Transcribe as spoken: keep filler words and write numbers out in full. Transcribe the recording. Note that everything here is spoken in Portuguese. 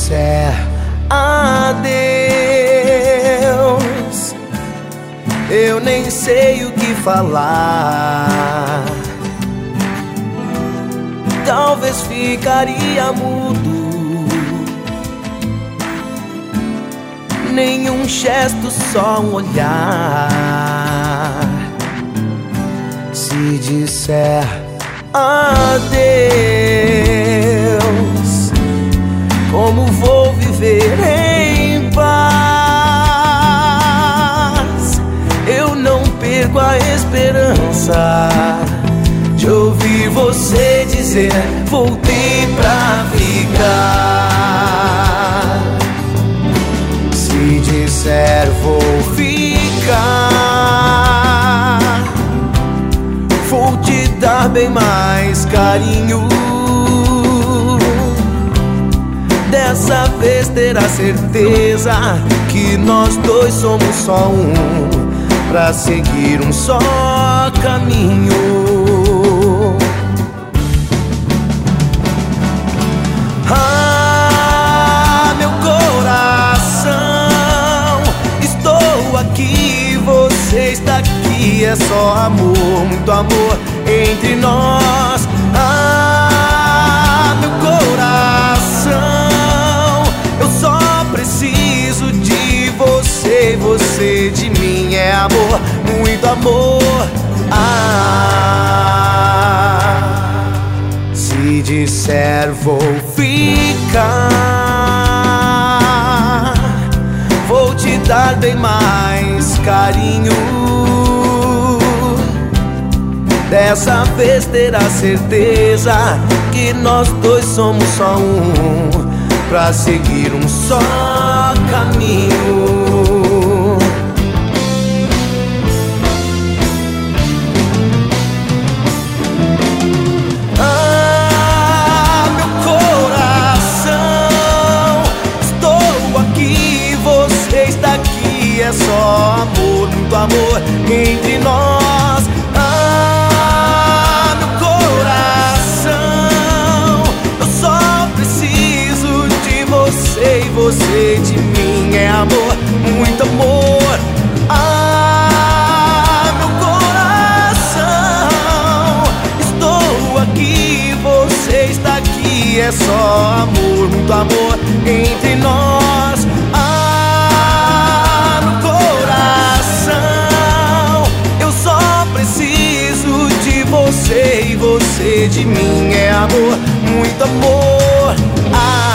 disser adeus, eu nem sei o que falar. Talvez ficaria mudo, nenhum gesto, só um olhar. Se disser adeus, como vou viver em paz? Eu não perco a esperança de ouvir você dizer: voltei pra ficar. Se disser vou ficar, vou te dar bem mais carinho. Dessa vez terá certeza que nós dois somos só um, pra seguir um só caminho. Ah, meu coração, estou aqui, você está aqui. É só amor, muito amor entre nós. Ah, meu coração, eu só preciso de você, você de mim. É amor, muito amor. Ah, se disser vou ficar, vou te dar bem mais carinho. Dessa vez terá certeza que nós dois somos só um, pra seguir um só caminho. Ah, meu coração, estou aqui, você está aqui. É só amor, muito amor entre nós. Ah, meu coração, eu só preciso de você e você de mim. É amor, muito amor. Ah, meu coração, estou aqui, você está aqui. É só amor, muito amor entre nós. Ah, meu coração, eu só preciso de você e você de mim. É amor, muito amor. Ah,